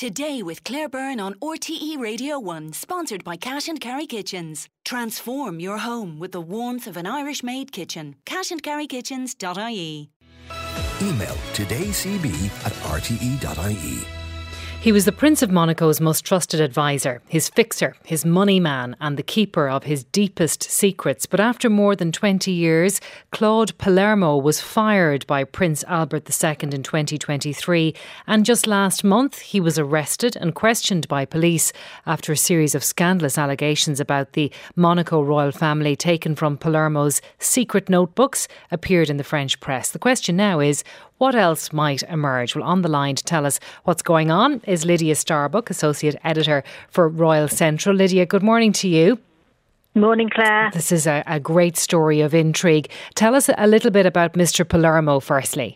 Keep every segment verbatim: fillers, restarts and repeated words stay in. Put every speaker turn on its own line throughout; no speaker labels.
Today with Claire Byrne on R T E Radio one, sponsored by Cash and Carry Kitchens. Transform your home with the warmth of an Irish-made kitchen. cash and carry kitchens dot I E.
Email todaycb at r t e dot i e.
He was the Prince of Monaco's most trusted advisor, his fixer, his money man and the keeper of his deepest secrets. But after more than twenty years, Claude Palermo was fired by Prince Albert the Second in twenty twenty-three. And just last month, he was arrested and questioned by police after a series of scandalous allegations about the Monaco royal family taken from Palermo's secret notebooks appeared in the French press. The question now is, what else might emerge? Well, on the line to tell us what's going on is Lydia Starbuck, Associate Editor for Royal Central. Lydia, good morning to you.
Morning, Claire.
This is a, a great story of intrigue. Tell us a little bit about Mister Palermo, firstly.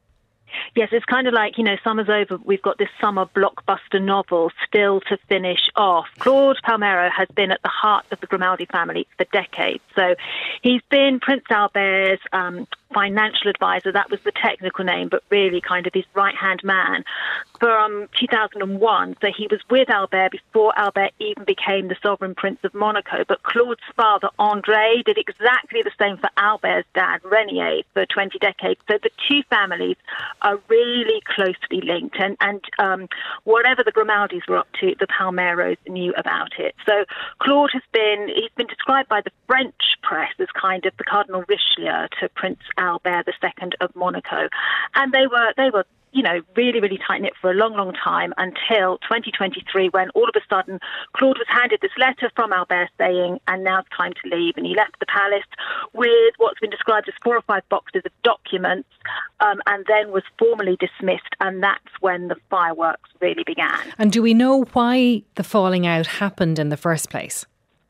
Yes, it's kind of like, you know, summer's over. We've got this summer blockbuster novel still to finish off. Claude Palermo has been at the heart of the Grimaldi family for decades. So he's been Prince Albert's um, financial advisor. That was the technical name, but really kind of his right-hand man from two thousand one. So he was with Albert before Albert even became the sovereign prince of Monaco. But Claude's father, André, did exactly the same for Albert's dad, Renier, for twenty decades. So the two families are really closely linked. And, and um, whatever the Grimaldis were up to, the Palermos knew about it. So Claude has been, he's been described by the French press as kind of the Cardinal Richelieu to Prince Albert the Second of Monaco. And they were, they were, you know, really, really tight-knit for a long, long time until twenty twenty-three, when all of a sudden Claude was handed this letter from Albert saying, and now it's time to leave. And he left the palace with what's been described as four or five boxes of documents, um, and then was formally dismissed. And that's when the fireworks really began.
And do we know why the falling out happened in the first place?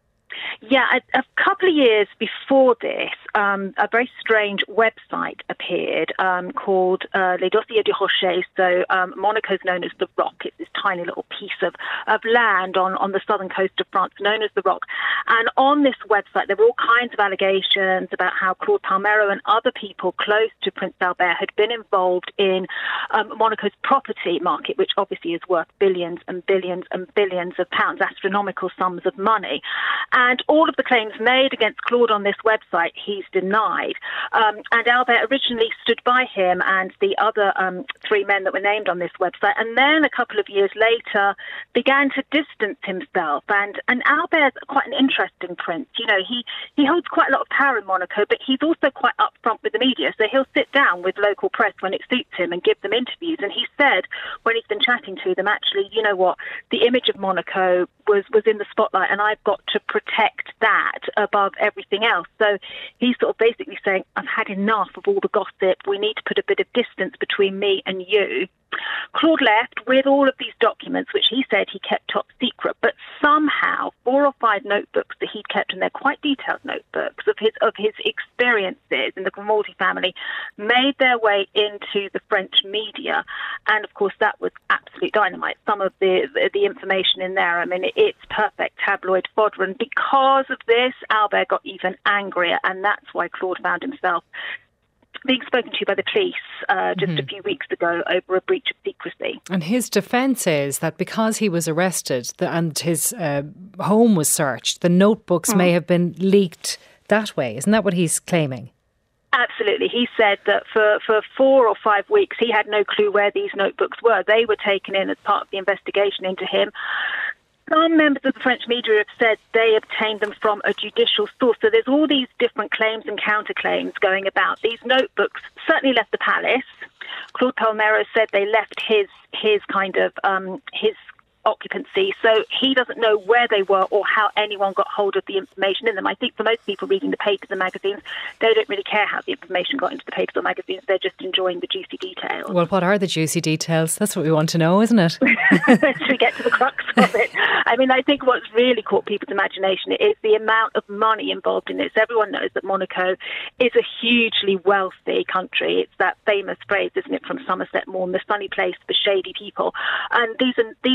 Yeah, a, a couple of years before this, um, a very strange website appeared um, called uh, Les Dossiers du Rocher. So um, Monaco is known as the Rock. It's this tiny little piece of, of land on, on the southern coast of France known as the Rock. And on this website, there were all kinds of allegations about how Claude Palermo and other people close to Prince Albert had been involved in um, Monaco's property market, which obviously is worth billions and billions and billions of pounds, astronomical sums of money. And all of the claims made against Claude on this website, he's denied. Um, and Albert originally stood by him and the other um, three men that were named on this website. And then a couple of years later, began to distance himself. And, and Albert's quite an interesting prince. You know, he, he holds quite a lot of power in Monaco, but he's also quite upfront with the media. So he'll sit down with local press when it suits him and give them interviews. And he said, when he's been chatting to them, actually, you know what, the image of Monaco was, was in the spotlight, and I've got to protect that above everything else. So he's sort of basically saying, I've had enough of all the gossip. We need to put a bit of distance between me and you. Claude left with all of these documents, which he said he kept top secret, but somehow four or five notebooks that he'd kept, and they're quite detailed notebooks of his of his experiences in the Grimaldi family, made their way into the French media. And of course, that was absolute dynamite. Some of the the, the information in there, I mean, it's perfect tabloid fodder. And because of this, Albert got even angrier, and that's why Claude found himself being spoken to by the police uh, just mm-hmm. a few weeks ago over a breach of secrecy.
And his defence is that because he was arrested the, and his uh, home was searched, the notebooks mm. may have been leaked that way. Isn't that what he's claiming?
Absolutely. He said that for, for four or five weeks, he had no clue where these notebooks were. They were taken in as part of the investigation into him. Some members of the French media have said they obtained them from a judicial source. So there's all these different claims and counterclaims going about. These notebooks certainly left the palace. Claude Palermo said they left his his kind of um, his occupancy, so he doesn't know where they were or how anyone got hold of the information in them. I think for most people reading the papers and magazines, they don't really care how the information got into the papers or magazines. They're just enjoying the juicy details.
Well, what are the juicy details? That's what we want to know, isn't it?
Should we get to the crux of it? I mean, I think what's really caught people's imagination is the amount of money involved in this. Everyone knows that Monaco is a hugely wealthy country. It's that famous phrase, isn't it, from Somerset Maugham, the sunny place for shady people. And these are these are like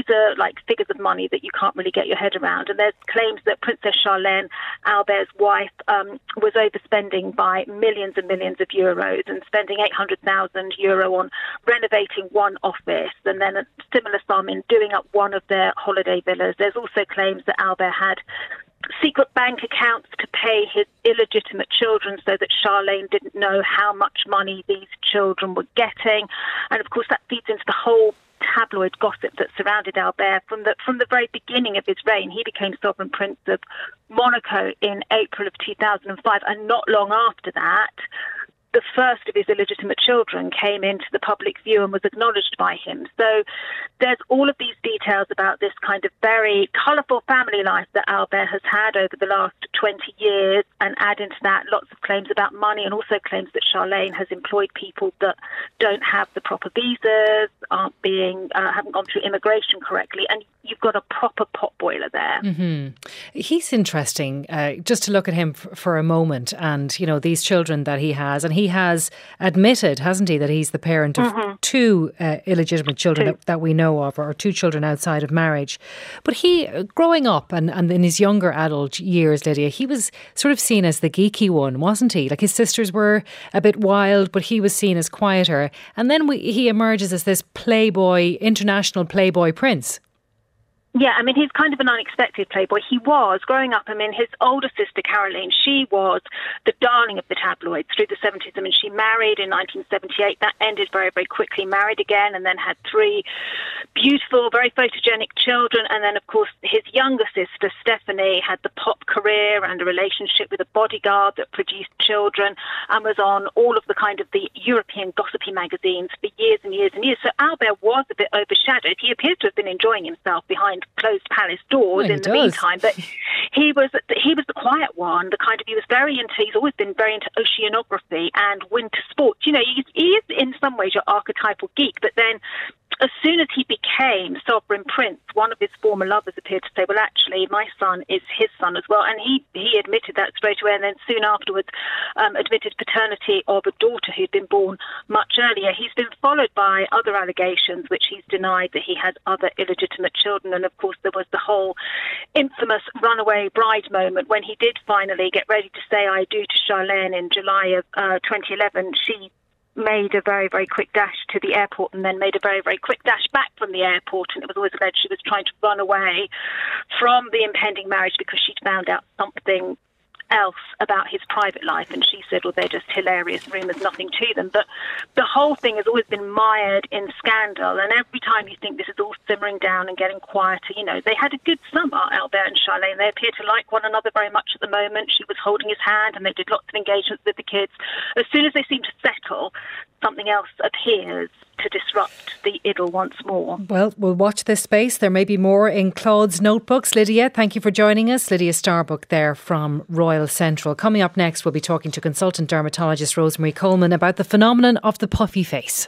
like figures of money that you can't really get your head around. And there's claims that Princess Charlene, Albert's wife, um, was overspending by millions and millions of euros and spending eight hundred thousand euro on renovating one office and then a similar sum in doing up one of their holiday villas. There's also claims that Albert had secret bank accounts to pay his illegitimate children so that Charlene didn't know how much money these children were getting. And of course that feeds into the whole tabloid gossip that surrounded Albert from the from the very beginning of his reign. He became sovereign prince of Monaco in April of two thousand five, and not long after that the first of his illegitimate children came into the public view and was acknowledged by him. So there's all of these details about this kind of very colourful family life that Albert has had over the last twenty years, and add into that lots of claims about money and also claims that Charlene has employed people that don't have the proper visas, aren't being, uh, haven't gone through immigration correctly, and you've got a proper potboiler there.
Mm-hmm. He's interesting, uh, just to look at him f- for a moment, and you know these children that he has, and he has admitted, hasn't he, that he's the parent of mm-hmm. two uh, illegitimate children that, that we know of, or two children outside of marriage. But he, growing up and, and in his younger adult years, Lydia, he was sort of seen as the geeky one, wasn't he? Like his sisters were a bit wild, but he was seen as quieter. And then we, he emerges as this playboy, international playboy prince.
Yeah, I mean, he's kind of an unexpected playboy. He was, growing up, I mean, his older sister, Caroline, she was the darling of the tabloids through the seventies. I mean, she married in nineteen seventy-eight. That ended very, very quickly, married again, and then had three beautiful, very photogenic children. And then, of course, his younger sister, Stephanie, had the pop career and a relationship with a bodyguard that produced children and was on all of the kind of the European gossipy magazines for years and years and years. So Albert was a bit overshadowed. He appears to have been enjoying himself behind closed palace doors
yeah,
in the
does.
meantime, but he was he was the quiet one. The kind of he was very into. He's always been very into oceanography and winter sports. You know, he, he is in some ways your archetypal geek, but then as soon as he became sovereign prince, one of his former lovers appeared to say, well, actually, my son is his son as well. And he, he admitted that straight away, and then soon afterwards um, admitted paternity of a daughter who'd been born much earlier. He's been followed by other allegations, which he's denied that he had other illegitimate children. And, of course, there was the whole infamous runaway bride moment when he did finally get ready to say I do to Charlene in July of uh, twenty eleven. She made a very, very quick dash to the airport and then made a very, very quick dash back from the airport. And it was always alleged she was trying to run away from the impending marriage because she'd found out something else about his private life. And she said, well, they're just hilarious rumours, nothing to them. But the whole thing has always been mired in scandal. And every time you think this is all simmering down and getting quieter, you know, they had a good summer, Albert and Charlene. They appear to like one another very much at the moment. She was holding his hand and they did lots of engagements with the kids. As soon as they seem to settle, something else appears to disrupt the idyll once more.
Well, we'll watch this space. There may be more in Claude's notebooks. Lydia, thank you for joining us. Lydia Starbuck there from Royal Central. Coming up next, we'll be talking to consultant dermatologist Rosemary Coleman about the phenomenon of the puffy face.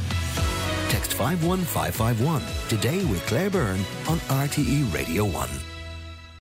Text five one five five one today with Claire Byrne on R T E Radio one.